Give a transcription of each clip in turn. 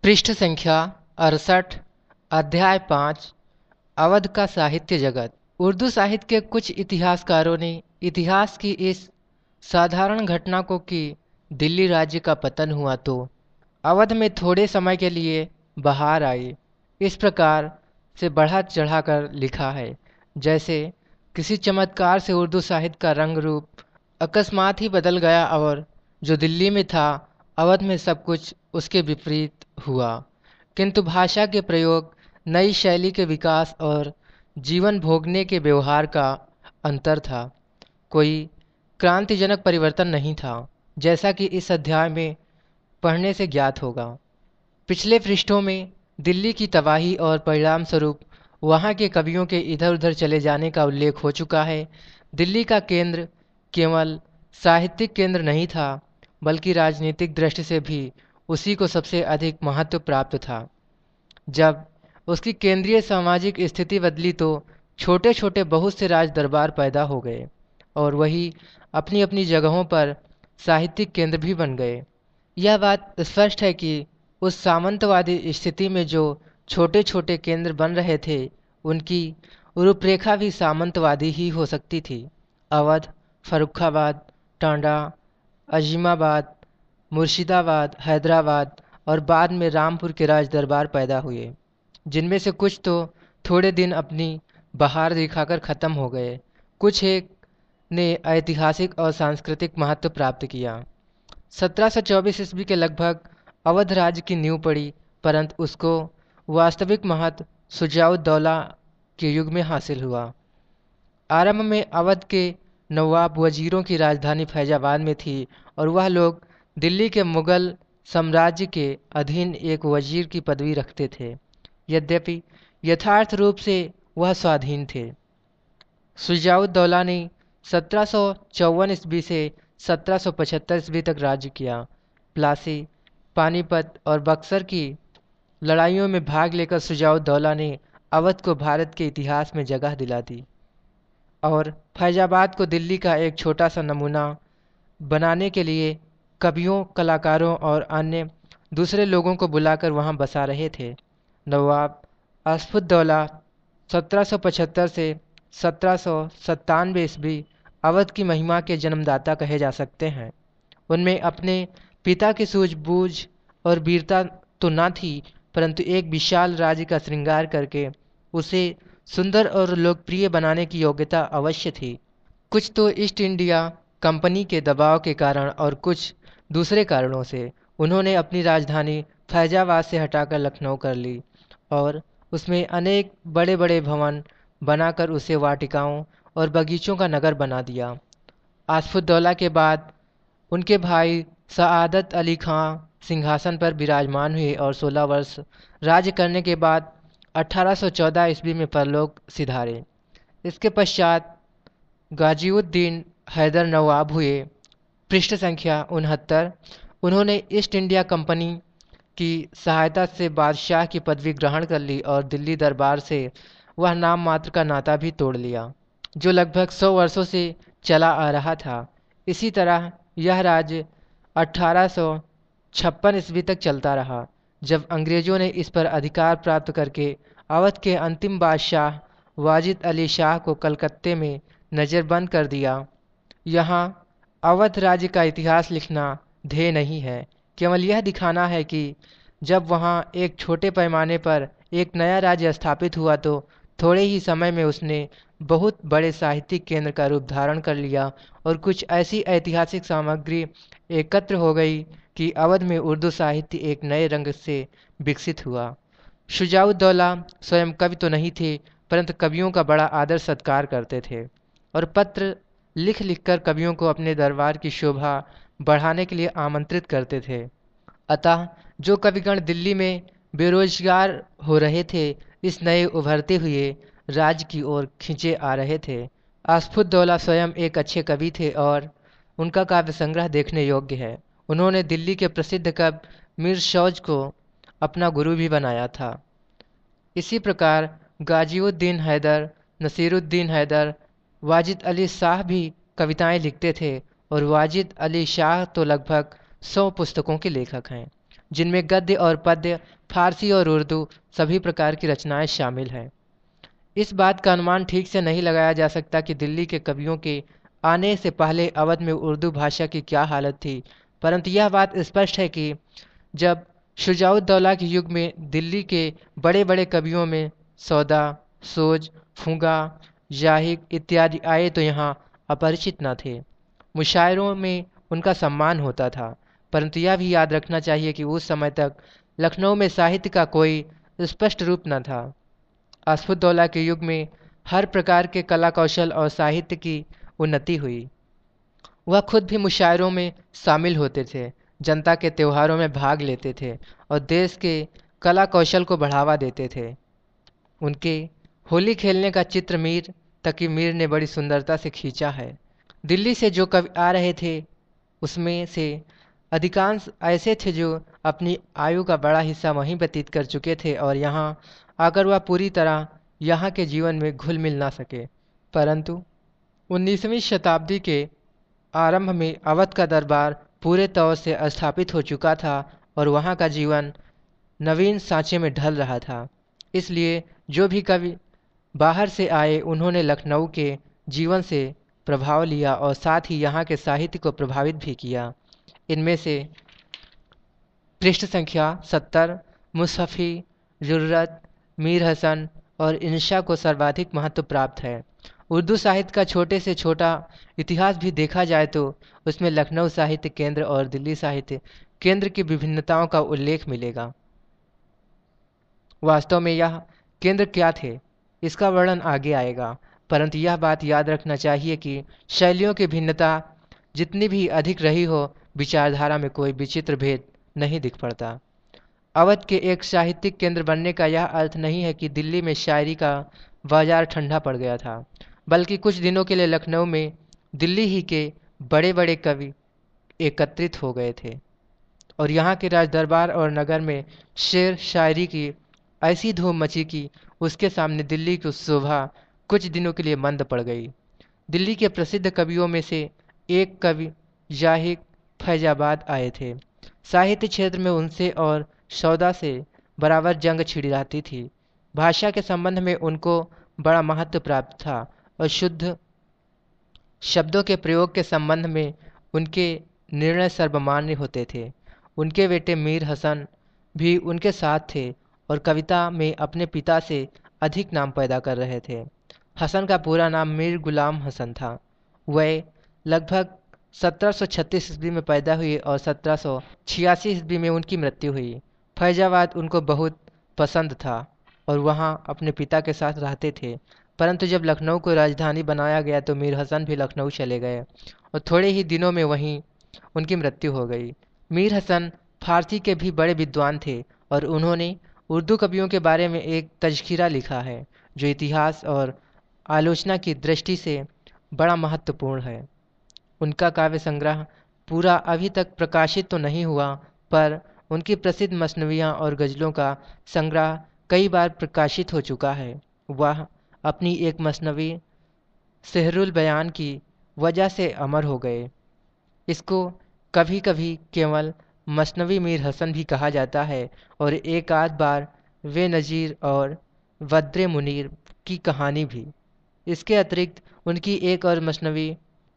पृष्ठ संख्या 68। अध्याय 5। अवध का साहित्य जगत। उर्दू साहित्य के कुछ इतिहासकारों ने इतिहास की इस साधारण घटना को कि दिल्ली राज्य का पतन हुआ तो अवध में थोड़े समय के लिए बहार आई, इस प्रकार से बढ़ा चढ़ाकर लिखा है जैसे किसी चमत्कार से उर्दू साहित्य का रंग रूप अकस्मात ही बदल गया और जो दिल्ली में था अवध में सब कुछ उसके विपरीत हुआ। किंतु भाषा के प्रयोग, नई शैली के विकास और जीवन भोगने के व्यवहार का अंतर था। कोई क्रांतिजनक परिवर्तन नहीं था, जैसा कि इस अध्याय में पढ़ने से ज्ञात होगा। पिछले पृष्ठों में दिल्ली की तबाही और परिणाम स्वरूप वहाँ के कवियों के इधर उधर चले जाने का उल्लेख हो चुका है। दिल्ली का केंद्र केवल साहित्यिक केंद्र नहीं था, बल्कि राजनीतिक दृष्टि से भी उसी को सबसे अधिक महत्व प्राप्त था। जब उसकी केंद्रीय सामाजिक स्थिति बदली तो छोटे छोटे बहुत से राज दरबार पैदा हो गए और वही अपनी अपनी जगहों पर साहित्यिक केंद्र भी बन गए। यह बात स्पष्ट है कि उस सामंतवादी स्थिति में जो छोटे छोटे केंद्र बन रहे थे उनकी रूपरेखा भी सामंतवादी ही हो सकती थी। अवध, फर्रुखाबाद, टांडा, अजीमाबाद, मुर्शिदाबाद, हैदराबाद और बाद में रामपुर के राज दरबार पैदा हुए, जिनमें से कुछ तो थोड़े दिन अपनी बहार दिखाकर ख़त्म हो गए, कुछ एक ने ऐतिहासिक और सांस्कृतिक महत्व प्राप्त किया। 1724 ईस्वी के लगभग अवध राज्य की नींव पड़ी, परंतु उसको वास्तविक महत्व शुजाउद्दौला के युग में हासिल हुआ। आरंभ में अवध के नवाब वजीरों की राजधानी फैजाबाद में थी और वह लोग दिल्ली के मुगल साम्राज्य के अधीन एक वजीर की पदवी रखते थे, यद्यपि यथार्थ रूप से वह स्वाधीन थे। शुजाउद्दौला ने 1754 ईस्वी से 1775 ईस्वी तक राज्य किया। प्लासी, पानीपत और बक्सर की लड़ाइयों में भाग लेकर शुजाउद्दौला ने अवध को भारत के इतिहास में जगह दिला दी और फैजाबाद को दिल्ली का एक छोटा सा नमूना बनाने के लिए कवियों, कलाकारों और अन्य दूसरे लोगों को बुलाकर वहां बसा रहे थे। नवाब आसफुद्दौला 1775 से 1797 ईस्वी अवध की महिमा के जन्मदाता कहे जा सकते हैं। उनमें अपने पिता की सूझबूझ और वीरता तो न थी, परंतु एक विशाल राज्य का श्रृंगार करके उसे सुंदर और लोकप्रिय बनाने की योग्यता अवश्य थी। कुछ तो ईस्ट इंडिया कंपनी के दबाव के कारण और कुछ दूसरे कारणों से उन्होंने अपनी राजधानी फैजाबाद से हटाकर लखनऊ कर ली और उसमें अनेक बड़े बड़े भवन बनाकर उसे वाटिकाओं और बगीचों का नगर बना दिया। आसफुद्दौला के बाद उनके भाई सआदत अली खां सिंहासन पर विराजमान हुए और 16 वर्ष राज्य करने के बाद 1814 ईस्वी में परलोक सिधारे। इसके पश्चात गाजीउद्दीन हैदर नवाब हुए। पृष्ठ संख्या 69। उन्होंने ईस्ट इंडिया कंपनी की सहायता से बादशाह की पदवी ग्रहण कर ली और दिल्ली दरबार से वह नाम मात्र का नाता भी तोड़ लिया, जो लगभग 100 वर्षों से चला आ रहा था। इसी तरह यह राज्य 1856 ईस्वी तक चलता रहा, जब अंग्रेजों ने इस पर अधिकार प्राप्त करके अवध के अंतिम बादशाह वाजिद अली शाह को कलकत्ते में नज़रबंद कर दिया। यहाँ अवध राज्य का इतिहास लिखना ध्येय नहीं है, केवल यह दिखाना है कि जब वहाँ एक छोटे पैमाने पर एक नया राज्य स्थापित हुआ तो थोड़े ही समय में उसने बहुत बड़े साहित्यिक केंद्र का रूप धारण कर लिया और कुछ ऐसी ऐतिहासिक सामग्री एकत्र हो गई कि अवध में उर्दू साहित्य एक नए रंग से विकसित हुआ। शुजाउद्दौला स्वयं कवि तो नहीं थे, परंतु कवियों का बड़ा आदर सत्कार करते थे और पत्र लिख लिखकर कवियों को अपने दरबार की शोभा बढ़ाने के लिए आमंत्रित करते थे। अतः जो कविगण दिल्ली में बेरोजगार हो रहे थे, इस नए उभरते हुए राज्य की ओर खींचे आ रहे थे। आसफुद्दौला स्वयं एक अच्छे कवि थे और उनका काव्य संग्रह देखने योग्य है। उन्होंने दिल्ली के प्रसिद्ध कवि मीर शौज को अपना गुरु भी बनाया था। इसी प्रकार गाजीउद्दीन हैदर, नसीरुद्दीन हैदर, वाजिद अली शाह भी कविताएं लिखते थे और वाजिद अली शाह तो लगभग 100 पुस्तकों के लेखक हैं, जिनमें गद्य और पद्य, फारसी और उर्दू सभी प्रकार की रचनाएं शामिल हैं। इस बात का अनुमान ठीक से नहीं लगाया जा सकता कि दिल्ली के कवियों के आने से पहले अवध में उर्दू भाषा की क्या हालत थी, परंतु यह बात स्पष्ट है कि जब शुजाउद्दौला के युग में दिल्ली के बड़े बड़े कवियों में सौदा, सोज, फुगा, जाहिक इत्यादि आए तो यहाँ अपरिचित न थे। मुशायरों में उनका सम्मान होता था, परंतु यह भी याद रखना चाहिए कि उस समय तक लखनऊ में साहित्य का कोई स्पष्ट रूप न था। असफुद्दौला के युग में हर प्रकार के कला कौशल और साहित्य की उन्नति हुई। वह खुद भी मुशायरों में शामिल होते थे, जनता के त्योहारों में भाग लेते थे और देश के कला कौशल को बढ़ावा देते थे। उनके होली खेलने का चित्र मीर तकी मीर ने बड़ी सुंदरता से खींचा है। दिल्ली से जो कवि आ रहे थे उसमें से अधिकांश ऐसे थे जो अपनी आयु का बड़ा हिस्सा वहीं व्यतीत कर चुके थे और यहाँ आकर वह पूरी तरह यहाँ के जीवन में घुल मिल ना सके। परंतु 19वीं शताब्दी के आरंभ में अवध का दरबार पूरे तौर से स्थापित हो चुका था और वहाँ का जीवन नवीन सांचे में ढल रहा था। इसलिए जो भी कवि बाहर से आए उन्होंने लखनऊ के जीवन से प्रभाव लिया और साथ ही यहाँ के साहित्य को प्रभावित भी किया। इनमें से पृष्ठ संख्या 70 मुसफ़ी, जुर्रत, मीर हसन और इंशा को सर्वाधिक महत्व प्राप्त है। उर्दू साहित्य का छोटे से छोटा इतिहास भी देखा जाए तो उसमें लखनऊ साहित्य केंद्र और दिल्ली साहित्य केंद्र की विभिन्नताओं का उल्लेख मिलेगा। वास्तव में यह केंद्र क्या थे इसका वर्णन आगे आएगा, परंतु यह बात याद रखना चाहिए कि शैलियों की भिन्नता जितनी भी अधिक रही हो, विचारधारा में कोई विचित्र भेद नहीं दिख पड़ता। अवध के एक साहित्यिक केंद्र बनने का यह अर्थ नहीं है कि दिल्ली में शायरी का बाजार ठंडा पड़ गया था, बल्कि कुछ दिनों के लिए लखनऊ में दिल्ली ही के बड़े बड़े कवि एकत्रित हो गए थे और यहाँ के राज दरबार और नगर में शेर शायरी की ऐसी धूम मची कि उसके सामने दिल्ली की शोभा कुछ दिनों के लिए मंद पड़ गई। दिल्ली के प्रसिद्ध कवियों में से एक कवि जाहिक फैजाबाद आए थे। साहित्य क्षेत्र में उनसे और सौदा से बराबर जंग छिड़ी रहती थी। भाषा के संबंध में उनको बड़ा महत्व प्राप्त था और शुद्ध शब्दों के प्रयोग के संबंध में उनके निर्णय सर्वमान्य होते थे। उनके बेटे मीर हसन भी उनके साथ थे और कविता में अपने पिता से अधिक नाम पैदा कर रहे थे। हसन का पूरा नाम मीर गुलाम हसन था। वह लगभग 1736 ईस्वी में पैदा हुए और 1786 ईस्वी में उनकी मृत्यु हुई। फैजाबाद उनको बहुत पसंद था और वहाँ अपने पिता के साथ रहते थे, परंतु जब लखनऊ को राजधानी बनाया गया तो मीर हसन भी लखनऊ चले गए और थोड़े ही दिनों में वहीं उनकी मृत्यु हो गई। मीर हसन फारसी के भी बड़े विद्वान थे और उन्होंने उर्दू कवियों के बारे में एक तज़किरा लिखा है जो इतिहास और आलोचना की दृष्टि से बड़ा महत्वपूर्ण है। उनका काव्य संग्रह पूरा अभी तक प्रकाशित तो नहीं हुआ, पर उनकी प्रसिद्ध मसनवियाँ और गज़लों का संग्रह कई बार प्रकाशित हो चुका है। वह अपनी एक मसनवी सेहरुल बयान की वजह से अमर हो गए। इसको कभी कभी केवल मसनवी मीर हसन भी कहा जाता है और एक आध बार वे नज़ीर और वद्रे मुनीर की कहानी भी। इसके अतिरिक्त उनकी एक और मसनवी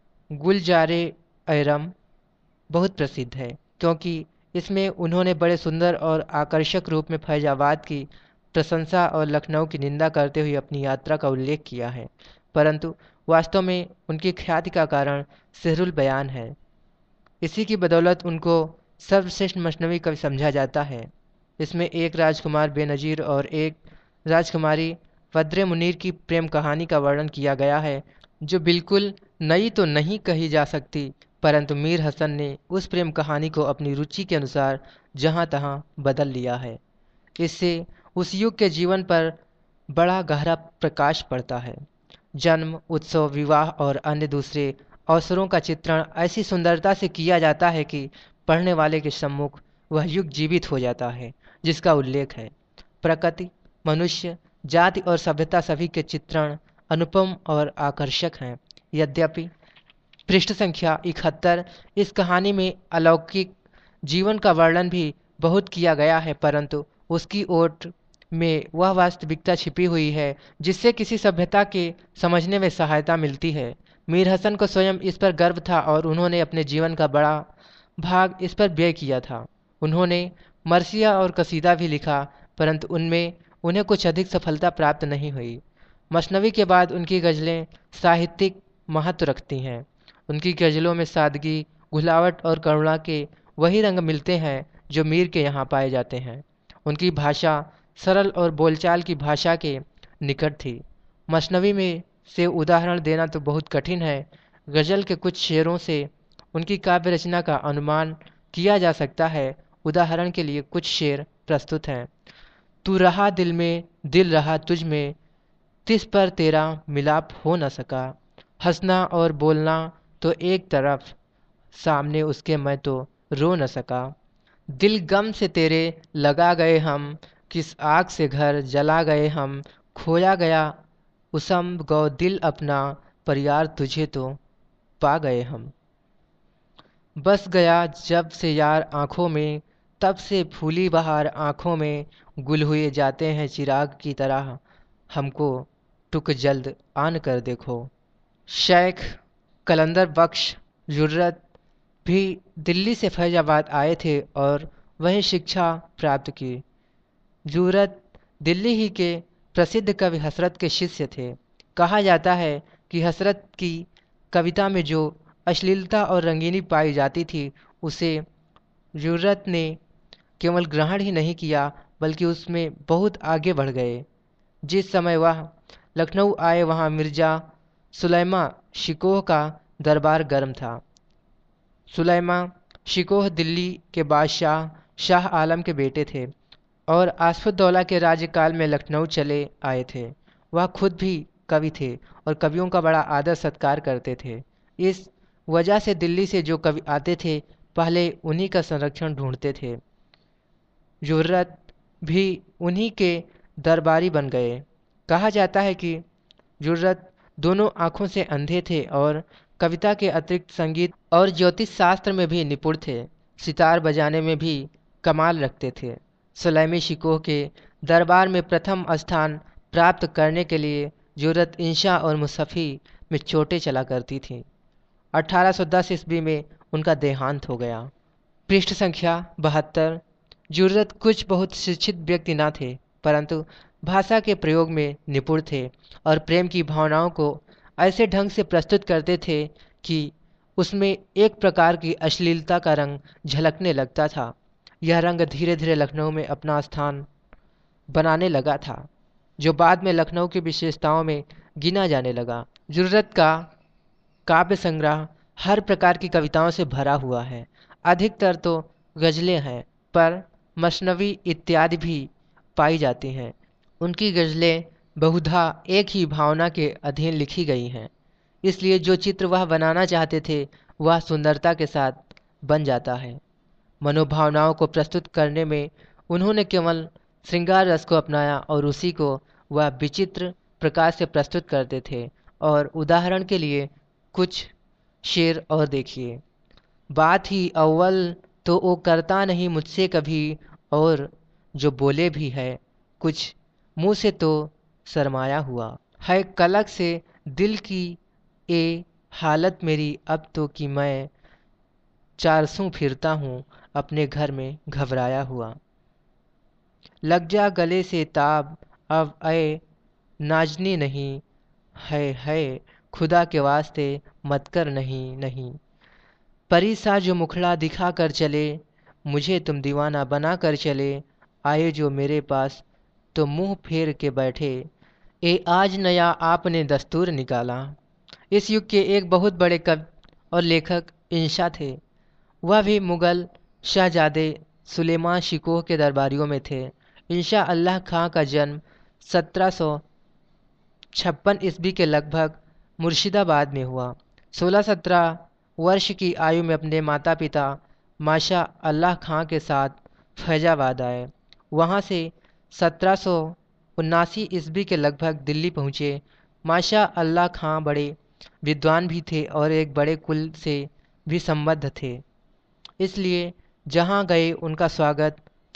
गुलजारे ऐरम बहुत प्रसिद्ध है, क्योंकि इसमें उन्होंने बड़े सुंदर और आकर्षक रूप में फैजाबाद की प्रशंसा और लखनऊ की निंदा करते हुए अपनी यात्रा का उल्लेख किया है, परंतु वास्तव में उनकी ख्याति का कारण सेहरुल बयान है। इसी की बदौलत उनको सर्वश्रेष्ठ मसनवी कवि समझा जाता है। इसमें एक राजकुमार बेनज़ीर और एक राजकुमारी वद्रे मुनीर की प्रेम कहानी का वर्णन किया गया है, जो बिल्कुल नई तो नहीं कही जा सकती, परंतु मीर हसन ने उस प्रेम कहानी को अपनी रुचि के अनुसार जहाँ तहाँ बदल लिया है। इससे उस युग के जीवन पर बड़ा गहरा प्रकाश पड़ता है। जन्म, उत्सव, विवाह और अन्य दूसरे अवसरों का चित्रण ऐसी सुंदरता से किया जाता है कि पढ़ने वाले के सम्मुख वह युग जीवित हो जाता है जिसका उल्लेख है। प्रकृति, मनुष्य, जाति और सभ्यता सभी के चित्रण अनुपम और आकर्षक हैं। यद्यपि पृष्ठ संख्या 71 इस कहानी में अलौकिक जीवन का वर्णन भी बहुत किया गया है, परंतु उसकी ओट में वह वास्तविकता छिपी हुई है जिससे किसी सभ्यता के समझने में सहायता मिलती है। मीर हसन को स्वयं इस पर गर्व था और उन्होंने अपने जीवन का बड़ा भाग इस पर व्यय किया था। उन्होंने मरसिया और कसीदा भी लिखा, परंतु उनमें उन्हें कुछ अधिक सफलता प्राप्त नहीं हुई। मसनवी के बाद उनकी गज़लें साहित्यिक महत्व रखती हैं। उनकी गज़लों में सादगी, घुलावट और करुणा के वही रंग मिलते हैं जो मीर के यहाँ पाए जाते हैं। उनकी भाषा सरल और बोलचाल की भाषा के निकट थी। मसनवी में से उदाहरण देना तो बहुत कठिन है। गज़ल के कुछ शेरों से उनकी काव्य रचना का अनुमान किया जा सकता है। उदाहरण के लिए कुछ शेर प्रस्तुत हैं। तू रहा दिल में, दिल रहा तुझ में, तिस पर तेरा मिलाप हो न सका। हंसना और बोलना तो एक तरफ, सामने उसके मैं तो रो न सका। दिल गम से तेरे लगा गए हम, किस आग से घर जला गए हम। खोया गया उसम गौ दिल अपना, पर यार तुझे तो पा गए हम। बस गया जब से यार आँखों में, तब से फूली बहार आँखों में। गुल हुए जाते हैं चिराग की तरह, हमको टुक जल्द आन कर देखो। शेख कलंदर बख्श जुर्रत भी दिल्ली से फैजाबाद आए थे और वहीं शिक्षा प्राप्त की। जुर्रत दिल्ली ही के प्रसिद्ध कवि हसरत के शिष्य थे। कहा जाता है कि हसरत की कविता में जो अश्लीलता और रंगीनी पाई जाती थी, उसे जुर्रत ने केवल ग्रहण ही नहीं किया बल्कि उसमें बहुत आगे बढ़ गए। जिस समय वह लखनऊ आए वहाँ मिर्ज़ा सुलैमा शिकोह का दरबार गर्म था। सुलैमा शिकोह दिल्ली के बादशाह शाह आलम के बेटे थे और आसफुद्दौला के राज्यकाल में लखनऊ चले आए थे। वह खुद भी कवि थे और कवियों का बड़ा आदर सत्कार करते थे। इस वजह से दिल्ली से जो कवि आते थे, पहले उन्हीं का संरक्षण ढूंढते थे। जुर्रत भी उन्हीं के दरबारी बन गए। कहा जाता है कि जुर्रत दोनों आँखों से अंधे थे और कविता के अतिरिक्त संगीत और ज्योतिष शास्त्र में भी निपुण थे। सितार बजाने में भी कमाल रखते थे। सुलैमी शिकोह के दरबार में प्रथम स्थान प्राप्त करने के लिए जुर्रत इंशा और मुसफ़ी में चोटें चला करती थीं। 1810 ईस्वी में उनका देहांत हो गया। पृष्ठ संख्या 72। जुर्रत कुछ बहुत शिक्षित व्यक्ति न थे, परंतु भाषा के प्रयोग में निपुण थे और प्रेम की भावनाओं को ऐसे ढंग से प्रस्तुत करते थे कि उसमें एक प्रकार की अश्लीलता का रंग झलकने लगता था। यह रंग धीरे धीरे लखनऊ में अपना स्थान बनाने लगा था, जो बाद में लखनऊ की विशेषताओं में गिना जाने लगा। जुर्रत का काव्य संग्रह हर प्रकार की कविताओं से भरा हुआ है। अधिकतर तो गज़लें हैं, पर मसनवी इत्यादि भी पाई जाती हैं। उनकी गज़लें बहुधा एक ही भावना के अधीन लिखी गई हैं, इसलिए जो चित्र वह बनाना चाहते थे वह सुंदरता के साथ बन जाता है। मनोभावनाओं को प्रस्तुत करने में उन्होंने केवल श्रृंगार रस को अपनाया और उसी को वह विचित्र प्रकार से प्रस्तुत करते थे। और उदाहरण के लिए कुछ शेर और देखिए। बात ही अव्वल तो वो करता नहीं मुझसे कभी, और जो बोले भी है कुछ मुँह से तो शर्माया हुआ है। कलक से दिल की ए हालत मेरी अब तो कि मैं चारसों फिरता हूँ अपने घर में घबराया हुआ। लग जा गले से ताब अब ऐ नाजनी नहीं, है खुदा के वास्ते मत कर नहीं नहीं। परी सा जो मुखड़ा दिखा कर चले, मुझे तुम दीवाना बना कर चले। आए जो मेरे पास तो मुंह फेर के बैठे, ए आज नया आपने दस्तूर निकाला। इस युग के एक बहुत बड़े कवि और लेखक इंशा थे। वह भी मुग़ल शहजादे सुलेमान शिकोह के दरबारियों में थे। इंशा अल्लाह खां का जन्म 1756 ईस्वी के लगभग मुर्शिदाबाद में हुआ। 16-17 वर्ष की आयु में अपने माता पिता माशा अल्लाह खां के साथ फैजाबाद आए। वहाँ से 1779 ईस्वी के लगभग दिल्ली पहुँचे। माशा अल्लाह खां बड़े विद्वान भी थे और एक बड़े कुल से भी संबद्ध थे, इसलिए जहाँ गए उनका स्वागत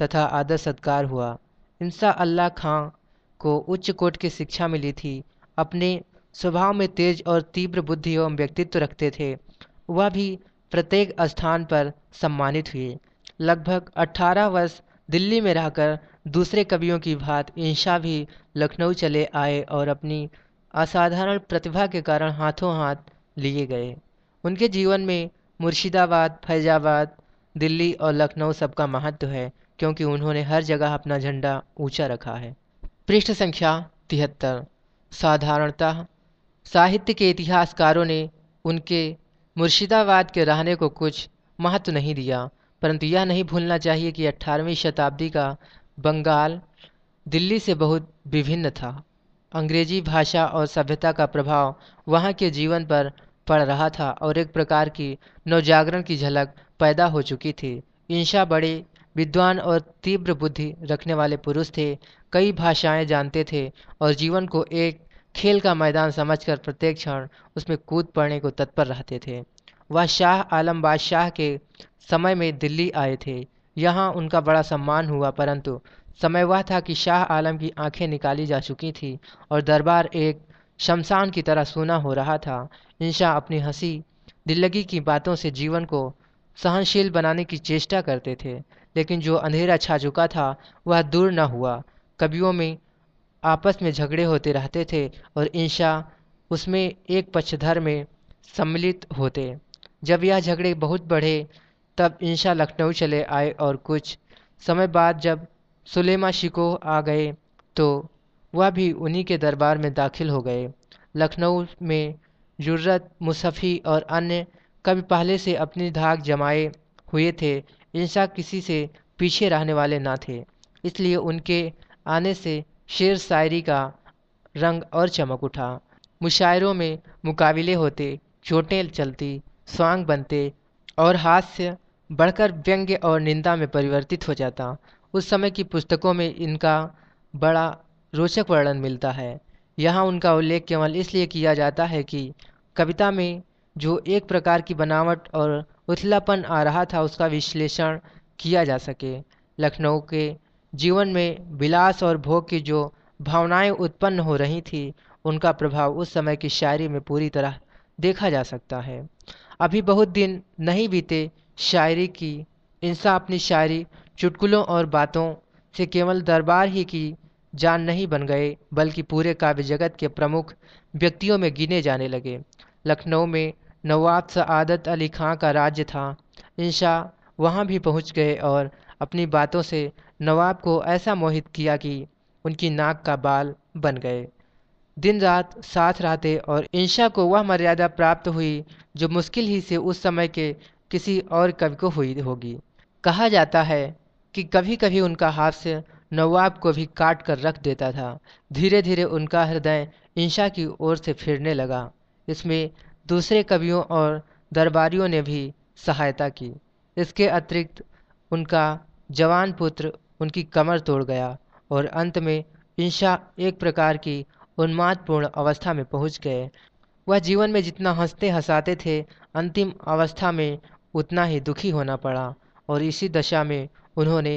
तथा आदर सत्कार हुआ। इंसा अल्लाह खां को उच्च कोटि की शिक्षा मिली थी। अपने स्वभाव में तेज और तीव्र बुद्धि एवं व्यक्तित्व रखते थे। वह भी प्रत्येक स्थान पर सम्मानित हुए। लगभग 18 वर्ष दिल्ली में रहकर दूसरे कवियों की भांति इंशा भी लखनऊ चले आए और अपनी असाधारण प्रतिभा के कारण हाथों हाथ लिए गए। उनके जीवन में मुर्शिदाबाद, फैजाबाद, दिल्ली और लखनऊ सबका महत्व है, क्योंकि उन्होंने हर जगह अपना झंडा ऊंचा रखा है। पृष्ठ संख्या 73। साधारणतः साहित्य के इतिहासकारों ने उनके मुर्शिदाबाद के रहने को कुछ महत्व नहीं दिया, परंतु यह नहीं भूलना चाहिए कि 18वीं शताब्दी का बंगाल दिल्ली से बहुत विभिन्न था। अंग्रेजी भाषा और सभ्यता का प्रभाव वहाँ के जीवन पर पड़ रहा था और एक प्रकार की नवजागरण की झलक पैदा हो चुकी थी। इंशा बड़े विद्वान और तीव्र बुद्धि रखने वाले पुरुष थे। कई भाषाएं जानते थे और जीवन को एक खेल का मैदान समझकर प्रत्येक क्षण उसमें कूद पड़ने को तत्पर रहते थे। वह शाह आलम बादशाह के समय में दिल्ली आए थे। यहाँ उनका बड़ा सम्मान हुआ, परंतु समय वह था कि शाह आलम की आंखें निकाली जा चुकी थी और दरबार एक शमशान की तरह सूना हो रहा था। इंशा अपनी हंसी दिल्लगी की बातों से जीवन को सहनशील बनाने की चेष्टा करते थे, लेकिन जो अंधेरा छा चुका था वह दूर न हुआ। कवियों में आपस में झगड़े होते रहते थे और इंशा उसमें एक पक्षधर में सम्मिलित होते। जब यह झगड़े बहुत बढ़े तब इंशा लखनऊ चले आए और कुछ समय बाद जब सुलेमा शिको आ गए तो वह भी उन्हीं के दरबार में दाखिल हो गए। लखनऊ में जुर्रत, मुसफ़ी और अन्य कवि पहले से अपनी धाक जमाए हुए थे। इंशा किसी से पीछे रहने वाले ना थे, इसलिए उनके आने से शेर शायरी का रंग और चमक उठा। मुशायरों में मुकाबले होते, चोटें चलती, स्वांग बनते और हास्य बढ़कर व्यंग्य और निंदा में परिवर्तित हो जाता। उस समय की पुस्तकों में इनका बड़ा रोचक वर्णन मिलता है। यहाँ उनका उल्लेख केवल इसलिए किया जाता है कि कविता में जो एक प्रकार की बनावट और उथलापन आ रहा था उसका विश्लेषण किया जा सके। लखनऊ के जीवन में विलास और भोग की जो भावनाएं उत्पन्न हो रही थी उनका प्रभाव उस समय की शायरी में पूरी तरह देखा जा सकता है। अभी बहुत दिन नहीं बीते शायरी की इंसा अपनी शायरी चुटकुलों और बातों से केवल दरबार ही की जान नहीं बन गए, बल्कि पूरे काव्य जगत के प्रमुख व्यक्तियों में गिने जाने लगे। लखनऊ में नवाब सआदत अली खां का राज्य था। इंशा वहाँ भी पहुँच गए और अपनी बातों से नवाब को ऐसा मोहित किया कि उनकी नाक का बाल बन गए। दिन रात साथ रहते और इंशा को वह मर्यादा प्राप्त हुई जो मुश्किल ही से उस समय के किसी और कवि को हुई होगी। कहा जाता है कि कभी कभी उनका हास्य नवाब को भी काट कर रख देता था। धीरे धीरे उनका हृदय इंशा की ओर से फिरने लगा। इसमें दूसरे कवियों और दरबारियों ने भी सहायता की। इसके अतिरिक्त उनका जवान पुत्र उनकी कमर तोड़ गया और अंत में इंशा एक प्रकार की उन्मादपूर्ण अवस्था में पहुंच गए। वह जीवन में जितना हंसते हंसाते थे, अंतिम अवस्था में उतना ही दुखी होना पड़ा और इसी दशा में उन्होंने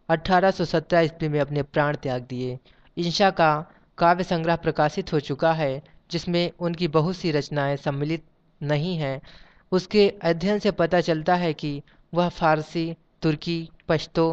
1817 ईस्वी में अपने प्राण त्याग दिए। इंशा का काव्य संग्रह प्रकाशित हो चुका है, जिसमें उनकी बहुत सी रचनाएं सम्मिलित नहीं हैं। उसके अध्ययन से पता चलता है कि वह फारसी, तुर्की, पश्तो,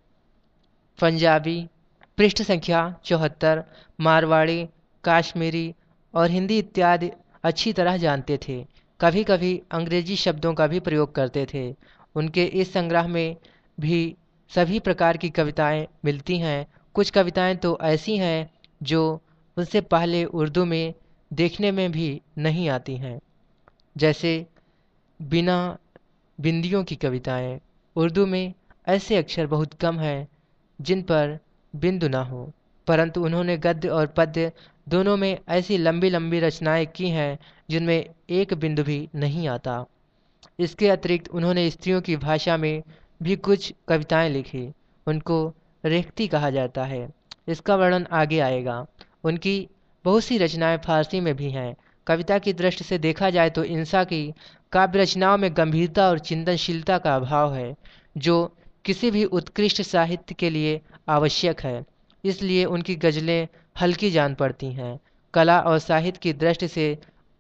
पंजाबी, पृष्ठ संख्या 74, मारवाड़ी, काश्मीरी और हिंदी इत्यादि अच्छी तरह जानते थे। कभी कभी अंग्रेजी शब्दों का भी प्रयोग करते थे। उनके इस संग्रह में भी सभी प्रकार की कविताएं मिलती हैं। कुछ कविताएं तो ऐसी हैं जो उनसे पहले उर्दू में देखने में भी नहीं आती हैं, जैसे बिना बिंदियों की कविताएं। उर्दू में ऐसे अक्षर बहुत कम हैं जिन पर बिंदु ना हो, परंतु उन्होंने गद्य और पद्य दोनों में ऐसी लंबी लंबी रचनाएं की हैं जिनमें एक बिंदु भी नहीं आता। इसके अतिरिक्त उन्होंने स्त्रियों की भाषा में भी कुछ कविताएं लिखी। उनको रेख्ती कहा जाता है। इसका वर्णन आगे आएगा। उनकी बहुत सी रचनाएं फारसी में भी हैं। कविता की दृष्टि से देखा जाए तो इंसा की काव्य रचनाओं में गंभीरता और चिंतनशीलता का अभाव है, जो किसी भी उत्कृष्ट साहित्य के लिए आवश्यक है। इसलिए उनकी गज़लें हल्की जान पड़ती हैं। कला और साहित्य की दृष्टि से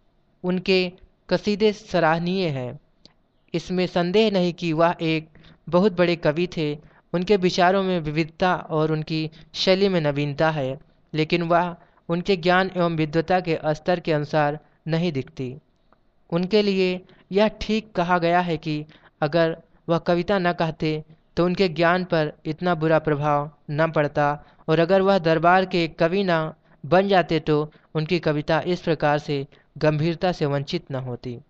उनके कसीदे सराहनीय हैं। इसमें संदेह नहीं कि वह एक बहुत बड़े कवि थे। उनके विचारों में विविधता और उनकी शैली में नवीनता है, लेकिन वह उनके ज्ञान एवं विद्वता के स्तर के अनुसार नहीं दिखती। उनके लिए यह ठीक कहा गया है कि अगर वह कविता न कहते तो उनके ज्ञान पर इतना बुरा प्रभाव न पड़ता, और अगर वह दरबार के कवि न बन जाते तो उनकी कविता इस प्रकार से गंभीरता से वंचित न होती।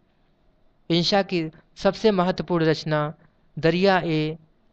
इंशा की सबसे महत्वपूर्ण रचना दरिया ए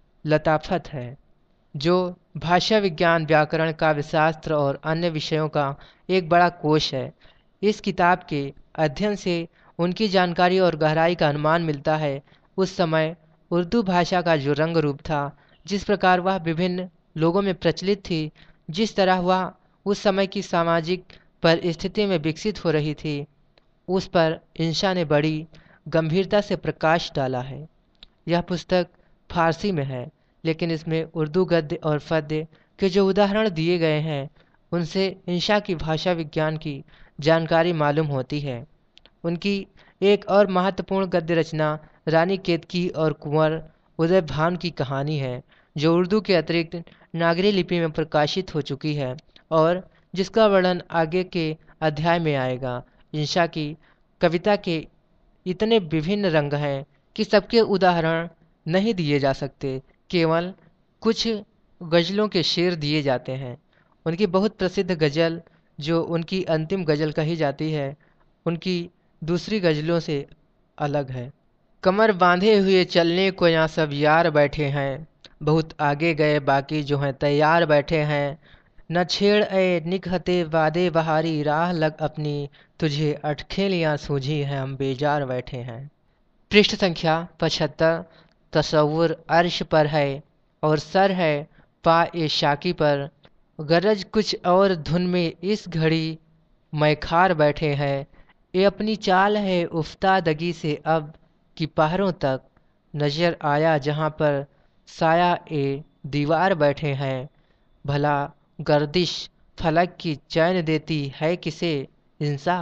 लताफत है, जो भाषा विज्ञान, व्याकरण, काव्यशास्त्र और अन्य विषयों का एक बड़ा कोश है। इस किताब के अध्ययन से उनकी जानकारी और गहराई का अनुमान मिलता है। उस समय उर्दू भाषा का जो रंग रूप था, जिस प्रकार वह विभिन्न लोगों में प्रचलित थी, जिस तरह वह उस समय की सामाजिक परिस्थिति में विकसित हो रही थी, उस पर इंशा ने बड़ी गंभीरता से प्रकाश डाला है। यह पुस्तक फारसी में है, लेकिन इसमें उर्दू गद्य और पद्य के जो उदाहरण दिए गए हैं, उनसे इंशा की भाषा विज्ञान की जानकारी मालूम होती है। उनकी एक और महत्वपूर्ण गद्य रचना रानी केतकी और कुंवर उदय भान की कहानी है, जो उर्दू के अतिरिक्त नागरी लिपि में प्रकाशित हो चुकी है और जिसका वर्णन आगे के अध्याय में आएगा। इंशा की कविता के इतने विभिन्न रंग हैं कि सबके उदाहरण नहीं दिए जा सकते, केवल कुछ गज़लों के शेर दिए जाते हैं। उनकी बहुत प्रसिद्ध गज़ल, जो उनकी अंतिम गज़ल कही जाती है, उनकी दूसरी गज़लों से अलग है। कमर बांधे हुए चलने को यहाँ सब यार बैठे हैं, बहुत आगे गए बाकी जो हैं तैयार बैठे हैं। न छेड़ ए निकहते वादे बहारी, राह लग अपनी तुझे अटखेलियाँ सूझी हैं, हम बेजार बैठे हैं। पृष्ठ संख्या 75। तसव्वुर अर्श पर है और सर है पा ए शाकी पर, गरज कुछ और धुन में इस घड़ी मैखार बैठे हैं। ये अपनी चाल है उफ्तादगी से अब कि पहरों तक, नजर आया जहाँ पर साया ए दीवार बैठे हैं। भला गर्दिश फलक की चैन देती है किसे इंसा,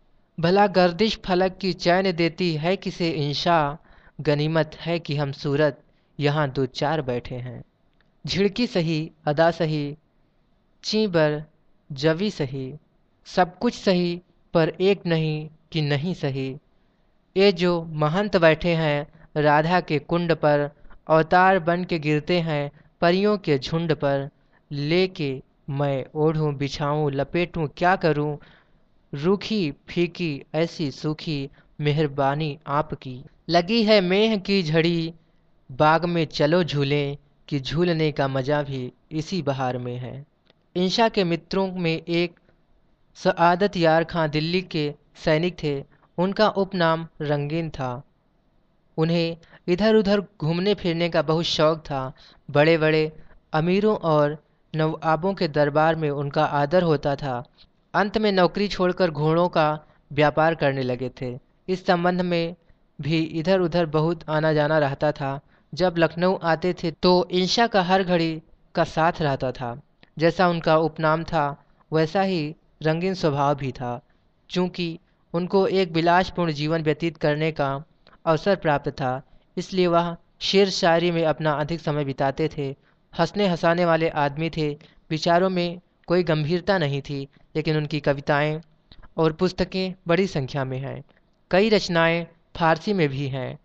भला गर्दिश फलक की चैन देती है किसे इंशा, गनीमत है कि हम सूरत यहाँ दो चार बैठे हैं। झिड़की सही, अदा सही, चीबर जवी सही, सब कुछ सही पर एक नहीं कि नहीं सही। ये जो महंत बैठे हैं राधा के कुंड पर, अवतार बन के गिरते हैं परियों के झुंड पर। लेके मैं ओढ़ूं बिछाऊं लपेटूं क्या करूं, रूखी फीकी ऐसी सूखी मेहरबानी आपकी। लगी है मेह की झड़ी बाग में चलो झूलें, कि झूलने का मजा भी इसी बहार में है। इंशा के मित्रों में एक सआदत यार खां दिल्ली के सैनिक थे। उनका उपनाम रंगीन था। उन्हें इधर उधर घूमने फिरने का बहुत शौक था। बड़े बड़े अमीरों और नवाबों के दरबार में उनका आदर होता था। अंत में नौकरी छोड़कर घोड़ों का व्यापार करने लगे थे। इस संबंध में भी इधर उधर बहुत आना जाना रहता था। जब लखनऊ आते थे तो इंशा का हर घड़ी का साथ रहता था। जैसा उनका उपनाम था वैसा ही रंगीन स्वभाव भी था। चूँकि उनको एक विलासपूर्ण जीवन व्यतीत करने का अवसर प्राप्त था, इसलिए वह शेर शायरी में अपना अधिक समय बिताते थे। हंसने हंसाने वाले आदमी थे। विचारों में कोई गंभीरता नहीं थी, लेकिन उनकी कविताएं और पुस्तकें बड़ी संख्या में हैं। कई रचनाएं फारसी में भी हैं।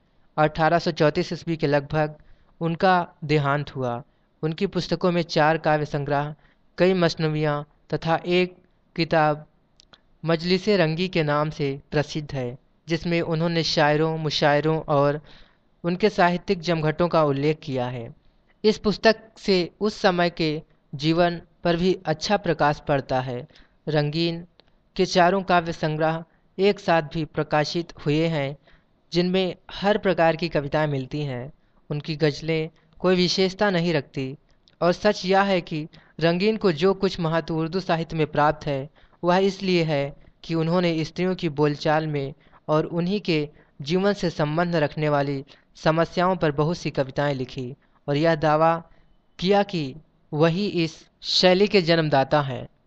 1834 ईस्वी के लगभग उनका देहांत हुआ। उनकी पुस्तकों में 4 काव्य संग्रह, कई मसनवियाँ तथा एक किताब मजलिसे रंगी के नाम से प्रसिद्ध है, जिसमें उन्होंने शायरों, मुशायरों और उनके साहित्यिक जमघटों का उल्लेख किया है। इस पुस्तक से उस समय के जीवन पर भी अच्छा प्रकाश पड़ता है। रंगीन के 4 काव्य संग्रह एक साथ भी प्रकाशित हुए हैं, जिनमें हर प्रकार की कविताएं मिलती हैं। उनकी गज़लें कोई विशेषता नहीं रखती, और सच यह है कि रंगीन को जो कुछ महत्व उर्दू साहित्य में प्राप्त है, वह इसलिए है कि उन्होंने स्त्रियों की बोलचाल में और उन्हीं के जीवन से संबंध रखने वाली समस्याओं पर बहुत सी कविताएं लिखी और यह दावा किया कि वही इस शैली के जन्मदाता हैं।